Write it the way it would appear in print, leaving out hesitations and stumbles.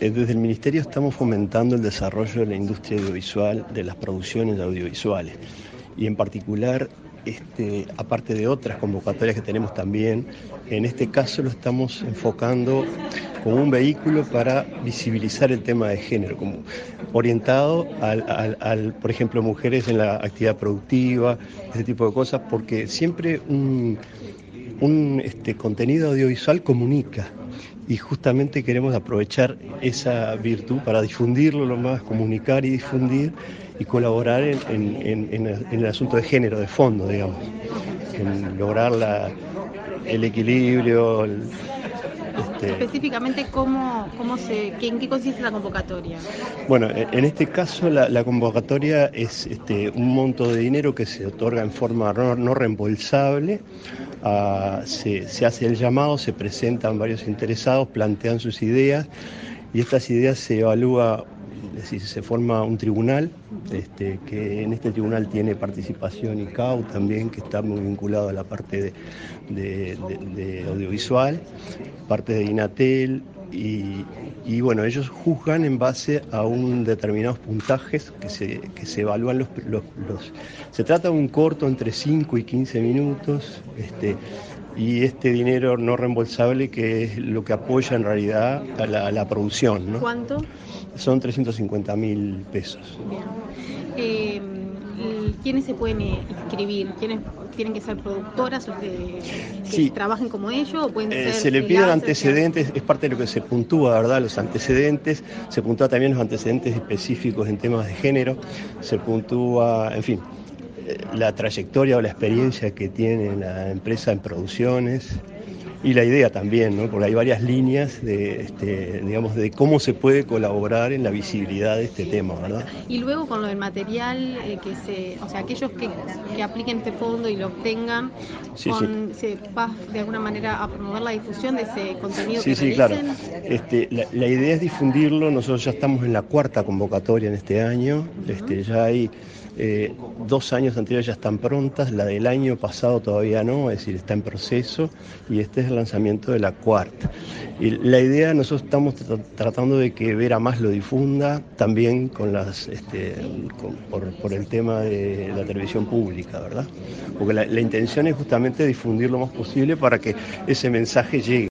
Desde el Ministerio estamos fomentando el desarrollo de la industria audiovisual, de las producciones audiovisuales, y en particular, aparte de otras convocatorias que tenemos también, en este caso lo estamos enfocando como un vehículo para visibilizar el tema de género, como orientado por ejemplo, mujeres en la actividad productiva, ese tipo de cosas, porque siempre un contenido audiovisual comunica. Y justamente queremos aprovechar esa virtud para difundirlo lo más, comunicar y difundir y colaborar en el asunto de género, de fondo, digamos, en lograr el equilibrio. Específicamente, ¿en qué consiste la convocatoria? Bueno, en este caso la convocatoria es un monto de dinero que se otorga en forma no reembolsable. Se hace el llamado, se presentan varios interesados, plantean sus ideas y estas ideas se evalúa, es decir, se forma un tribunal, que en este tribunal tiene participación ICAO también, que está muy vinculado a la parte de audiovisual, parte de INATEL, y bueno, ellos juzgan en base a un determinados puntajes que se evalúan se trata de un corto entre 5 y 15 minutos, y este dinero no reembolsable, que es lo que apoya en realidad a la producción, ¿no? ¿Cuánto? Son 350.000 pesos. Bien. ¿Quiénes se pueden inscribir? ¿Quiénes tienen que ser productoras o que Sí. trabajen como ellos? ¿O pueden ser Se le piden antecedentes, es parte de lo que se puntúa, ¿verdad? Los antecedentes, se puntúa también los antecedentes específicos en temas de género, se puntúa, en fin, la trayectoria o la experiencia que tiene la empresa en producciones. Y la idea también, ¿no? Porque hay varias líneas digamos, de cómo se puede colaborar en la visibilidad de este tema, ¿verdad? Y luego con lo del material, o sea, aquellos que apliquen este fondo y lo obtengan, Sí. se va de alguna manera a promover la difusión de ese contenido que Sí, realicen. claro. La idea es difundirlo. Nosotros ya estamos en la 4ª convocatoria en este año. Ya hay 2 años anteriores ya están prontas, la del año pasado todavía no, es decir, está en proceso, y este es el lanzamiento de la 4ª. Y la idea, nosotros estamos tratando de que Vera Más lo difunda, también con por el tema de la televisión pública, ¿verdad? Porque la intención es justamente difundir lo más posible para que ese mensaje llegue.